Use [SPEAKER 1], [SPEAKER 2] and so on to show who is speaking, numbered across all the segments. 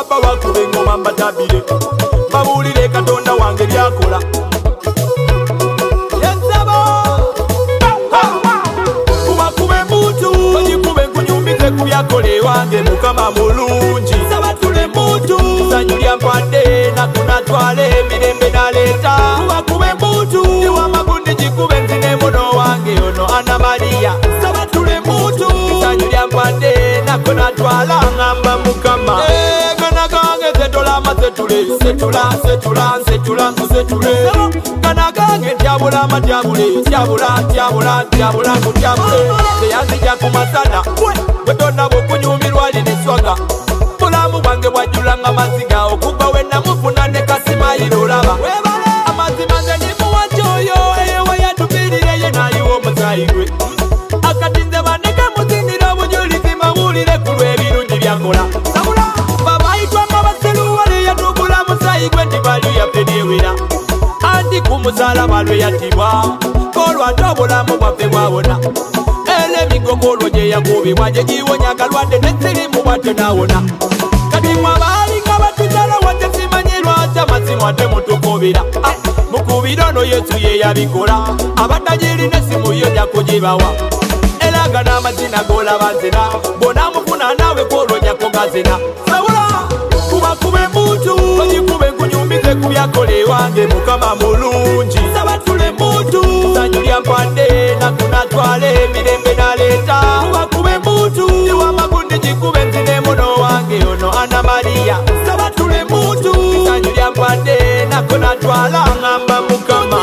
[SPEAKER 1] baba wakube ngoma mbatabire babulire katonda wange byakola yensaba kubakube mbutu ojikube nkunyumize kubyakole wange mukama mulungi saba tule mbutu sanyulya mpadde nakunatwale emirembe naleta kubakube mbutu iwa magundi jikube nzine muno wange ono Anna Maria saba tule mbutu sanyulya mpadde nakunatwala ngamba mukama gana gange zetula mazetule setula gana gange tyabula matyabule tyabula kutyabule teyazija kumasana bwetonna bwokunyumirwa lineswaga bulamu bwange bwajulanga maziga okugwa wenamufuna ne kasimayiro olaba amazima nze nimuwa kyoyo eyewe yatubirire ye nayiwa omusayi gwe akatinze baneke muzindira obujulizi mawulire ku lw'ebirungi byakola babayitwanga baseluwale yatugula musayi gwe nti bali yaffe newera anti ku musalaba lwe yatibwa kolwate obulamu bwaffe bwawona ele migogolo gye yakubibwa gye giwonya akalwadde nesirimu bwatyo nawona kati mwabalinga batuzala wate simanyi lwaki amasimu ate mutukubira mukubira ono Yesu ye yabikola abatagirina esimu yo nja kugibawa elaga n'amazina golaba nzina bonamufuna nawe kwolonyako gazina sabula kubakube mbutu ogikube nkunyumize ku byakole wange mukama mulungi saba tule mbutu sanyulya mpadde nakunatwale emirembe naleta kubakube mbutu iwa magundi jikube nzine muno wange ono Anna Maria saba tule mbutu sanyulya mpadde nakunatwala ngamba mukama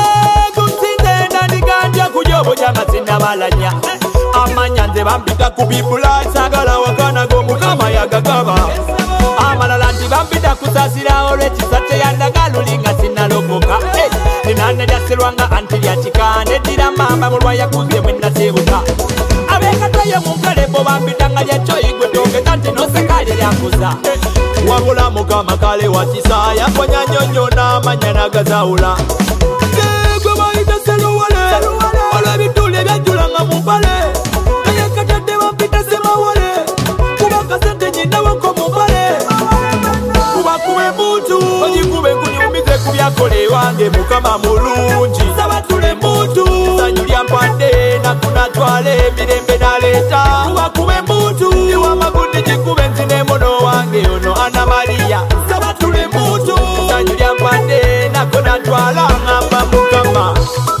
[SPEAKER 1] kunsinze nandiganja kujobo janga sinabalanya amanya nze bampita ku bibula sagala wakana g'omukama yagagaba amalala nti bampita kusasira olw'ekisa teyandaga lulinga sinalokoka ninane lyaserwanga anti lyakika neddira mamba mulwa yakuze bwe nasebuka abekataye mu nkalebo bampitanga lyacoyigwe tongeza nti nosekalye lyakuza wabula mukama kale wakisa yakonya nyonyo n'amanya nagazawula gwe bayita seluwale olw'ebituli ebyajulanga mu mpale eyekatadde bampita semawale kubaka sente nyinawako mu mpale kubakube mbutu ogikube nkunyumize ku byakole wange mukama mulungi saba tule mbutu sanyulya mpadde nakunatwale emirembe naleta kubakube mbutu iwa magundi jikube nzine muno wange ono Anna Maria saba tule mbutu sanyulya mpadde nakunatwala ngamba mukama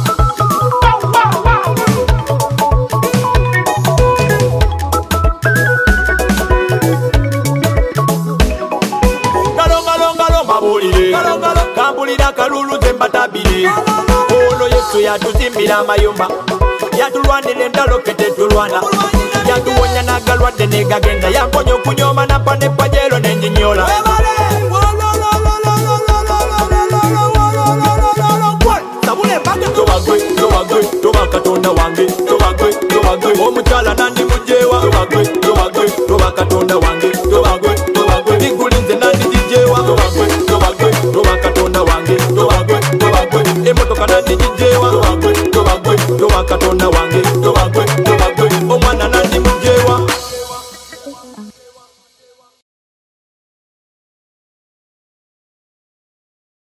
[SPEAKER 1] kambulira kalulu zembatabire ono Yesu yatuzimbira amayumba yatulwanira endalo ketetulwana yatuwonya nagalwadde negagenda yamponya okunyoma nappa nepajero nenjinyola sabule mbaga tobagwe toba katonda wange tobagwe omukyala nandi mujewa tobagwe